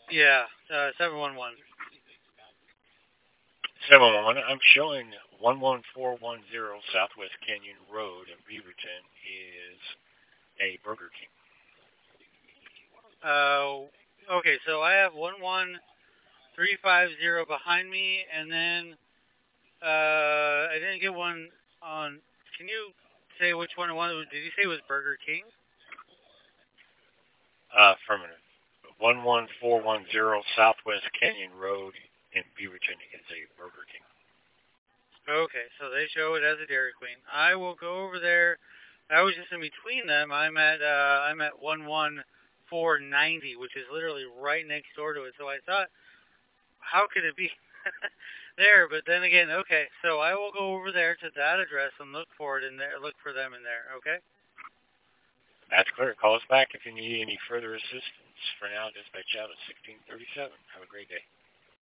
Yeah, 711. 711, I'm showing 11410 Southwest Canyon Road in Beaverton is a Burger King. Okay, so I have 11350 behind me, and then I didn't get one on. Can you say which one it was? Did you say it was Burger King? Affirmative. 11410 Southwest Canyon Road in Beaverton is a Burger King. Okay, so they show it as a Dairy Queen. I will go over there. I was just in between them. I'm at 11490, which is literally right next door to it. So I thought, how could it be there? But then again, okay. So I will go over there to that address and look for it in there. Look for them in there. Okay. That's clear. Call us back if you need any further assistance. For now, dispatch out at 1637. Have a great day.